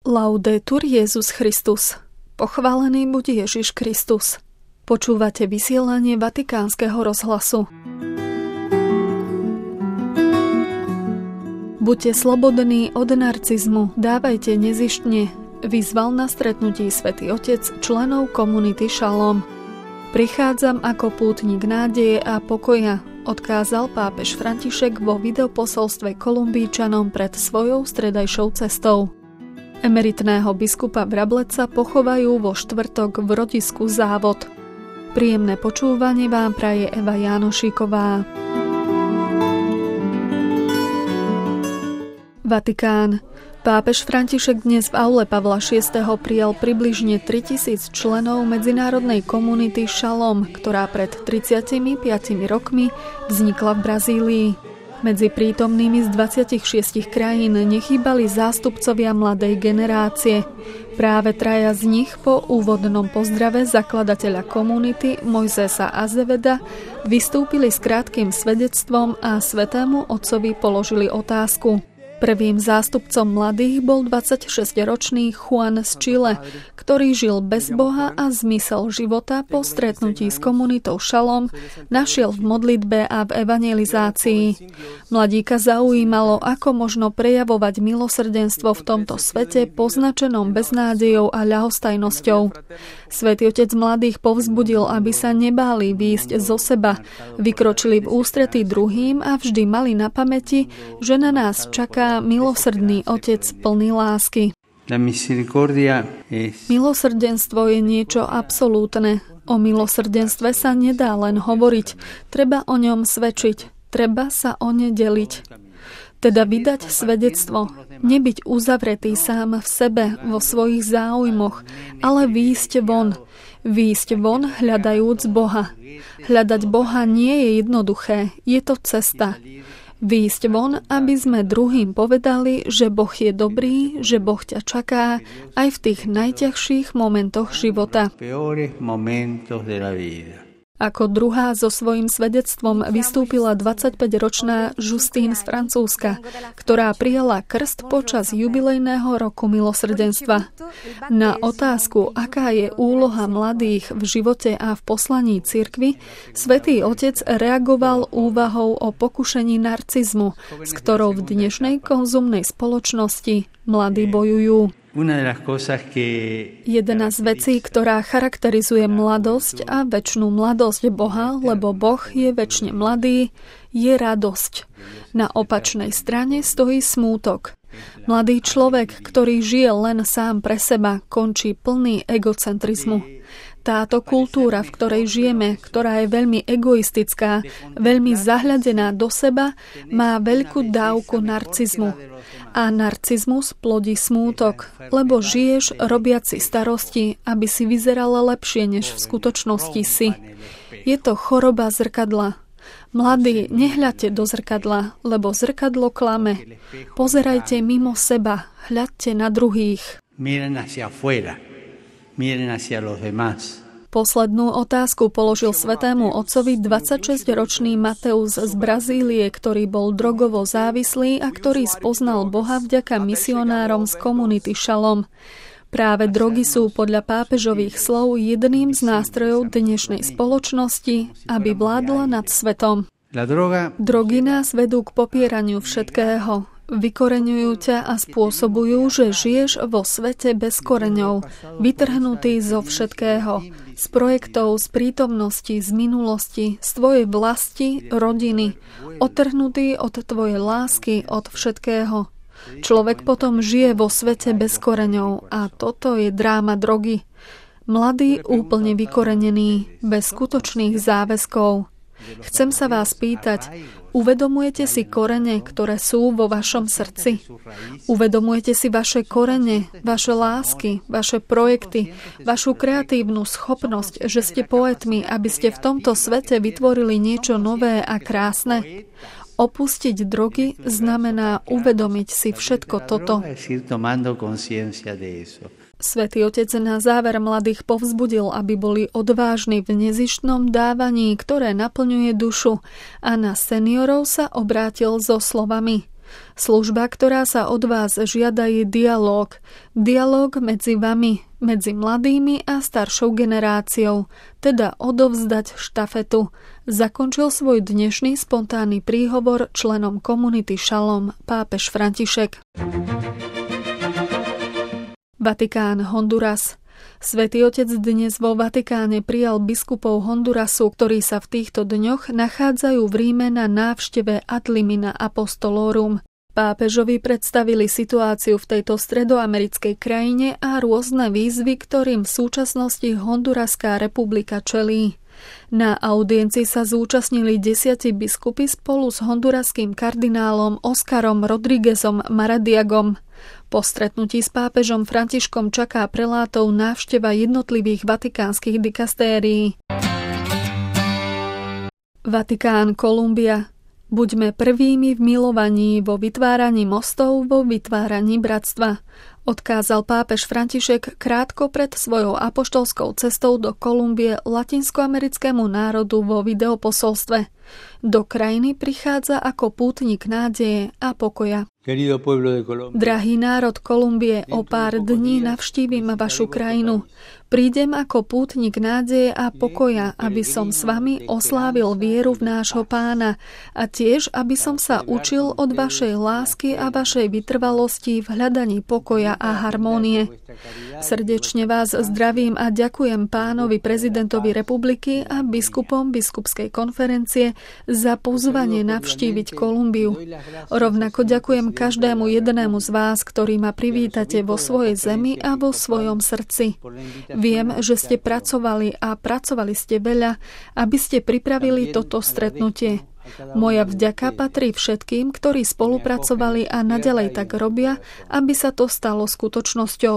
Laudetur Jesus Christus. Pochválený buď Ježiš Kristus. Počúvate vysielanie Vatikánskeho rozhlasu. Buďte slobodní od narcizmu, dávajte nezištne, vyzval na stretnutí Svätý Otec členov komunity Šalom. Prichádzam ako pútnik nádeje a pokoja, odkázal pápež František vo videoposolstve Kolumbíčanom pred svojou stredajšou cestou. Emeritného biskupa Vrableca pochovajú vo štvrtok v rodisku Závod. Príjemné počúvanie vám praje Eva Jánošíková. Vatikán. Pápež František dnes v aule Pavla VI. Prijal približne 3000 členov medzinárodnej komunity Šalom, ktorá pred 35 rokmi vznikla v Brazílii. Medzi prítomnými z 26 krajín nechýbali zástupcovia mladej generácie. Práve traja z nich po úvodnom pozdrave zakladateľa komunity Mojzesa Azeveda vystúpili s krátkym svedectvom a Svätému Otcovi položili otázku. Prvým zástupcom mladých bol 26-ročný Juan z Chile, ktorý žil bez Boha a zmysel života po stretnutí s komunitou Šalom našiel v modlitbe a v evangelizácii. Mladíka zaujímalo, ako možno prejavovať milosrdenstvo v tomto svete poznačenom beznádejou a ľahostajnosťou. Svätý Otec mladých povzbudil, aby sa nebáli výjsť zo seba, vykročili v ústrety druhým a vždy mali na pamäti, že na nás čaká milosrdný Otec plný lásky. Milosrdenstvo je niečo absolútne. O milosrdenstve sa nedá len hovoriť, treba o ňom svedčiť, treba sa o ne deliť. Teda vydať svedectvo, nebyť uzavretý sám v sebe, vo svojich záujmoch, ale výjsť von. Výjsť von, hľadajúc Boha. Hľadať Boha nie je jednoduché, je to cesta. Výjsť von, aby sme druhým povedali, že Boh je dobrý, že Boh ťa čaká aj v tých najťažších momentoch života. Ako druhá so svojím svedectvom vystúpila 25-ročná Justine z Francúzska, ktorá prijala krst počas jubilejného roku milosrdenstva. Na otázku, aká je úloha mladých v živote a v poslaní cirkvi, Svätý Otec reagoval úvahou o pokušení narcizmu, s ktorou v dnešnej konzumnej spoločnosti mladí bojujú. Jedna z vecí, ktorá charakterizuje mladosť a večnú mladosť Boha, lebo Boh je večne mladý, je radosť. Na opačnej strane stojí smútok. Mladý človek, ktorý žije len sám pre seba, končí plný egocentrizmu. Táto kultúra, v ktorej žijeme, ktorá je veľmi egoistická, veľmi zahľadená do seba, má veľkú dávku narcizmu. A narcizmus plodí smútok, lebo žiješ robiac si starosti, aby si vyzerala lepšie, než v skutočnosti si. Je to choroba zrkadla. Mladí, nehľadte do zrkadla, lebo zrkadlo klame. Pozerajte mimo seba, hľadte na druhých. Poslednú otázku položil Svätému Otcovi 26-ročný Mateus z Brazílie, ktorý bol drogovo závislý a ktorý spoznal Boha vďaka misionárom z komunity Šalom. Práve drogy sú podľa pápežových slov jedným z nástrojov dnešnej spoločnosti, aby vládla nad svetom. Drogy nás vedú k popieraniu všetkého. Vykoreňujú ťa a spôsobujú, že žiješ vo svete bez koreňov, vytrhnutý zo všetkého, z projektov, z prítomnosti, z minulosti, z tvojej vlasti, rodiny, odtrhnutý od tvojej lásky, od všetkého. Človek potom žije vo svete bez koreňov a toto je dráma drogy. Mladý, úplne vykorenený, bez skutočných záväzkov. Chcem sa vás pýtať, uvedomujete si korene, ktoré sú vo vašom srdci? Uvedomujete si vaše korene, vaše lásky, vaše projekty, vašu kreatívnu schopnosť, že ste poetmi, aby ste v tomto svete vytvorili niečo nové a krásne? Opustiť drogy znamená uvedomiť si všetko toto. Svätý Otec na záver mladých povzbudil, aby boli odvážni v nezištnom dávaní, ktoré naplňuje dušu, a na seniorov sa obrátil so slovami: Služba, ktorá sa od vás žiada, je dialóg. Dialóg medzi vami, medzi mladými a staršou generáciou, teda odovzdať štafetu. Zakončil svoj dnešný spontánny príhovor členom komunity Šalom pápež František. Vatikán, Honduras. Svätý Otec dnes vo Vatikáne prijal biskupov Hondurasu, ktorí sa v týchto dňoch nachádzajú v Ríme na návšteve Ad limina apostolorum. Pápežovi predstavili situáciu v tejto stredoamerickej krajine a rôzne výzvy, ktorým v súčasnosti Honduraská republika čelí. Na audiencii sa zúčastnili 10 biskupy spolu s honduraským kardinálom Oskarom Rodríguezom Maradiagom. Po stretnutí s pápežom Františkom čaká prelátov návšteva jednotlivých vatikánskych dikastérií. Vatikán, Kolumbia. Buďme prvými v milovaní, vo vytváraní mostov, vo vytváraní bratstva, odkázal pápež František krátko pred svojou apoštolskou cestou do Kolumbie latinskoamerickému národu vo videoposolstve. Do krajiny prichádza ako pútnik nádeje a pokoja. Drahý národ Kolumbie, o pár dní navštívim vašu krajinu. Prídem ako pútnik nádeje a pokoja, aby som s vami oslávil vieru v nášho Pána a tiež, aby som sa učil od vašej lásky a vašej vytrvalosti v hľadaní pokoja a harmónie. Srdečne vás zdravím a ďakujem pánovi prezidentovi republiky a biskupom biskupskej konferencie za pozvanie navštíviť Kolumbiu. Rovnako ďakujem každému jednému z vás, ktorý ma privítate vo svojej zemi a vo svojom srdci. Viem, že ste pracovali a pracovali ste veľa, aby ste pripravili toto stretnutie. Moja vďaka patrí všetkým, ktorí spolupracovali a naďalej tak robia, aby sa to stalo skutočnosťou.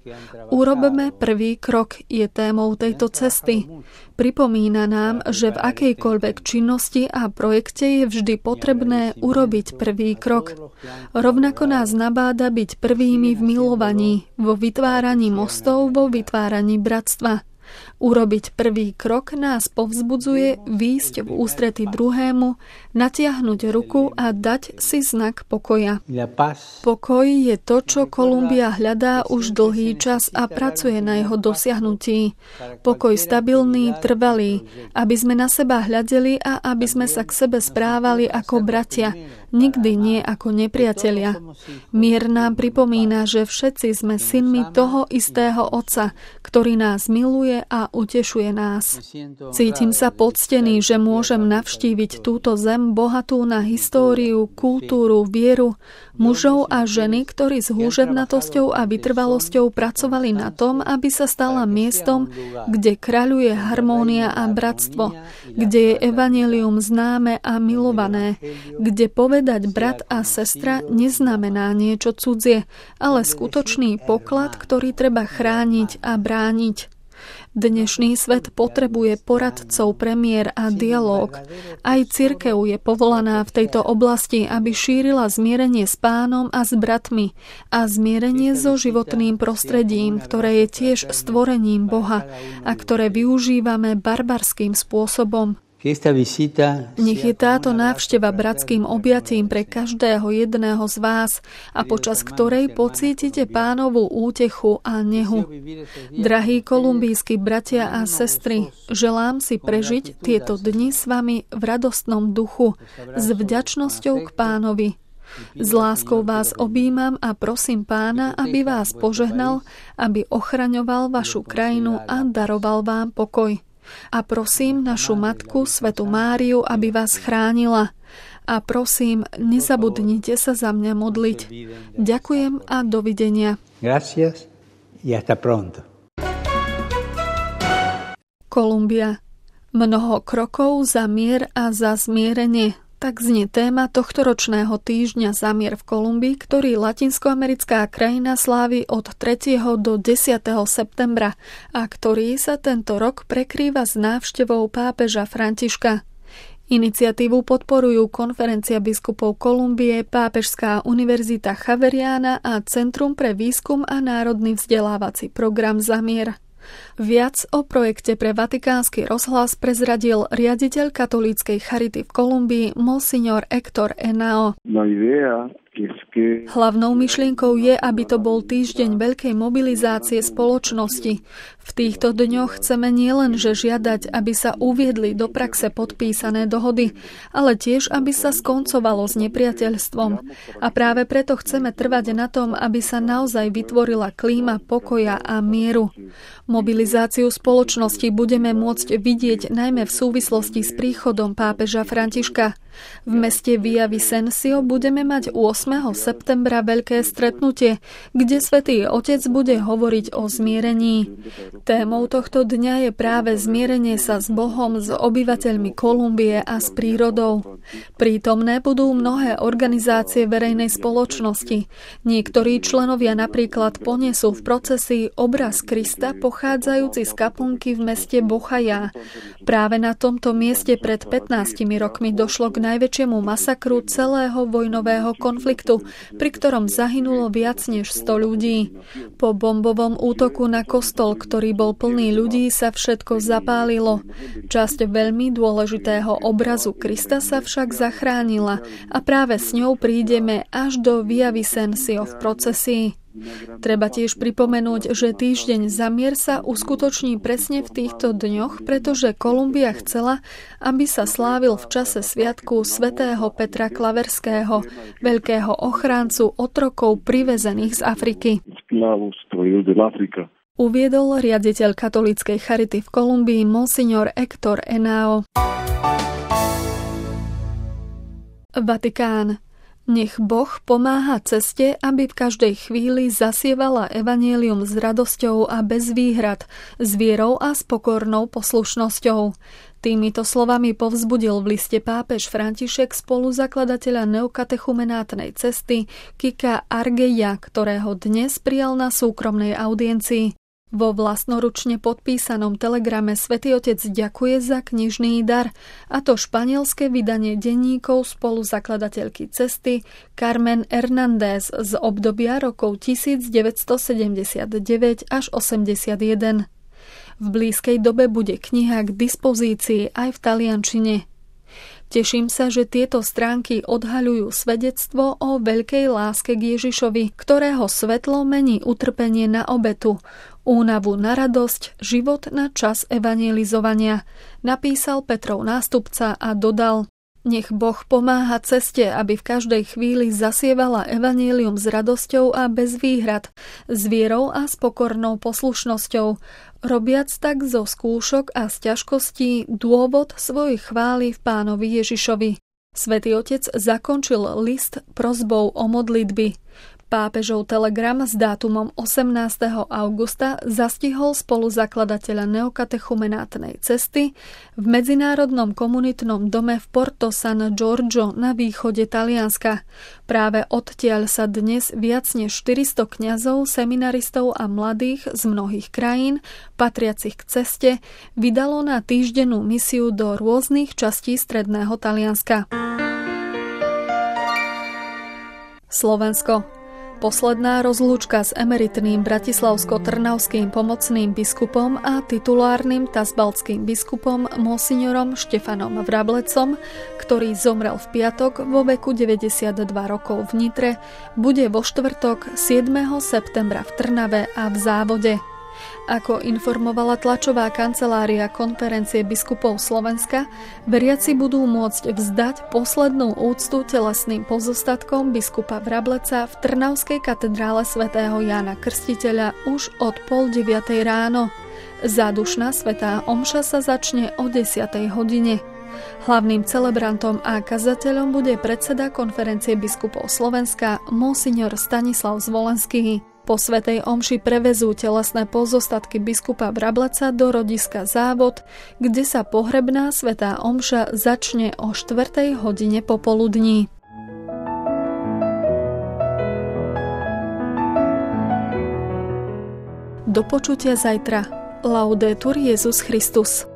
Urobme prvý krok je témou tejto cesty. Pripomína nám, že v akejkoľvek činnosti a projekte je vždy potrebné urobiť prvý krok. Rovnako nás nabáda byť prvými v milovaní, vo vytváraní mostov, vo vytváraní bratstva. Urobiť prvý krok nás povzbudzuje výjsť v ústrety druhému, natiahnuť ruku a dať si znak pokoja. Pokoj je to, čo Kolumbia hľadá už dlhý čas a pracuje na jeho dosiahnutí. Pokoj stabilný, trvalý, aby sme na seba hľadeli a aby sme sa k sebe správali ako bratia, nikdy nie ako nepriatelia. Mier nám pripomína, že všetci sme synmi toho istého Otca, ktorý nás miluje a utešuje nás. Cítim sa poctený, že môžem navštíviť túto zem bohatú na históriu, kultúru, vieru, mužov a ženy, ktorí s húževnatosťou a vytrvalosťou pracovali na tom, aby sa stala miestom, kde kráľuje harmónia a bratstvo, kde je evanjelium známe a milované, kde povedať brat a sestra neznamená niečo cudzie, ale skutočný poklad, ktorý treba chrániť a brániť. Dnešný svet potrebuje poradcov, premiér a dialóg. Aj cirkev je povolaná v tejto oblasti, aby šírila zmierenie s Pánom a s bratmi a zmierenie so životným prostredím, ktoré je tiež stvorením Boha a ktoré využívame barbarským spôsobom. Nech je táto návšteva bratským objatím pre každého jedného z vás a počas ktorej pocítite Pánovu útechu a nehu. Drahí kolumbijskí bratia a sestry, želám si prežiť tieto dni s vami v radostnom duchu, s vďačnosťou k Pánovi. S láskou vás objímam a prosím Pána, aby vás požehnal, aby ochraňoval vašu krajinu a daroval vám pokoj. A prosím našu matku, Svätú Máriu, aby vás chránila. A prosím, nezabudnite sa za mňa modliť. Ďakujem a dovidenia. Gracias y hasta pronto. Kolumbia. Mnoho krokov za mier a za zmierenie. Tak znie téma tohtoročného týždňa za mier v Kolumbii, ktorý latinskoamerická krajina slávi od 3. do 10. septembra a ktorý sa tento rok prekrýva s návštevou pápeža Františka. Iniciatívu podporujú Konferencia biskupov Kolumbie, Pápežská univerzita Javeriana a Centrum pre výskum a národný vzdelávací program za mier. Viac o projekte pre Vatikánsky rozhlas prezradil riaditeľ katolíckej charity v Kolumbii monsignor Héctor Henao. Hlavnou myšlienkou je, aby to bol týždeň veľkej mobilizácie spoločnosti. V týchto dňoch chceme nielenže žiadať, aby sa uviedli do praxe podpísané dohody, ale tiež, aby sa skoncovalo s nepriateľstvom. A práve preto chceme trvať na tom, aby sa naozaj vytvorila klíma pokoja a mieru. Mobilizáciu spoločnosti budeme môcť vidieť najmä v súvislosti s príchodom pápeža Františka. V meste Villavicencio budeme mať 8. septembra veľké stretnutie, kde Svätý Otec bude hovoriť o zmierení. Témou tohto dňa je práve zmierenie sa s Bohom, s obyvateľmi Kolumbie a s prírodou. Prítomné budú mnohé organizácie verejnej spoločnosti. Niektorí členovia napríklad ponesú v procesii obraz Krista pochádzajúci z kaplnky v meste Bojayá. Práve na tomto mieste pred 15 rokmi došlo k najväčšiemu masakru celého vojnového konfliktu, pri ktorom zahynulo viac než 100 ľudí. Po bombovom útoku na kostol, ktorý bol plný ľudí, sa všetko zapálilo. Časť veľmi dôležitého obrazu Krista sa však zachránila a práve s ňou prídeme až do Villavicencio v procesii. Treba tiež pripomenúť, že týždeň za mier sa uskutoční presne v týchto dňoch, pretože Kolumbia chcela, aby sa slávil v čase sviatku svätého Petra Klaverského, veľkého ochráncu otrokov privezených z Afriky. Uviedol riaditeľ katolíckej charity v Kolumbii monsignor Héctor Henao. Vatikán. Nech Boh pomáha ceste, aby v každej chvíli zasievala evanjelium s radosťou a bez výhrad, s vierou a s pokornou poslušnosťou. Týmito slovami povzbudil v liste pápež František spoluzakladateľa neokatechumenátnej cesty Kika Argeja, ktorého dnes prijal na súkromnej audiencii. Vo vlastnoručne podpísanom telegrame Svätý Otec ďakuje za knižný dar, a to španielske vydanie denníkov spoluzakladateľky cesty Carmen Hernández z obdobia rokov 1979 až 81. V blízkej dobe bude kniha k dispozícii aj v taliančine. Teším sa, že tieto stránky odhaľujú svedectvo o veľkej láske k Ježišovi, ktorého svetlo mení utrpenie na obetu, únavu na radosť, život na čas evanjelizovania, napísal Petrov nástupca a dodal: Nech Boh pomáha ceste, aby v každej chvíli zasievala evanjelium s radosťou a bez výhrad, s vierou a s pokornou poslušnosťou, robiac tak zo skúšok a z ťažkostí dôvod svojej chvály v Pánovi Ježišovi. Svätý Otec zakončil list prosbou o modlitby. Pápežov telegram s dátumom 18. augusta zastihol spoluzakladateľa neokatechumenátnej cesty v medzinárodnom komunitnom dome v Porto San Giorgio na východe Talianska. Práve odtiaľ sa dnes viac než 400 kňazov, seminaristov a mladých z mnohých krajín, patriacich k ceste, vydalo na týždennú misiu do rôznych častí stredného Talianska. Slovensko. Posledná rozlúčka s emeritným bratislavsko-trnavským pomocným biskupom a titulárnym tasbaltským biskupom monsignorom Štefanom Vrablecom, ktorý zomrel v piatok vo veku 92 rokov v Nitre, bude vo štvrtok 7. septembra v Trnave a v Závode. Ako informovala tlačová kancelária Konferencie biskupov Slovenska, veriaci budú môcť vzdať poslednú úctu telesným pozostatkom biskupa Vrableca v Trnavskej katedrále svätého Jána Krstiteľa už od 8:30 ráno. Zádušná svätá omša sa začne o 10:00 hodine. Hlavným celebrantom a kazateľom bude predseda Konferencie biskupov Slovenska monsignor Stanislav Zvolenský. Po svätej omši prevezú telesné pozostatky biskupa Vrableca do rodiska Závod, kde sa pohrebná svätá omša začne o 4:00 hodine popoludní. Do počutia zajtra. Laudetur Jesus Christus.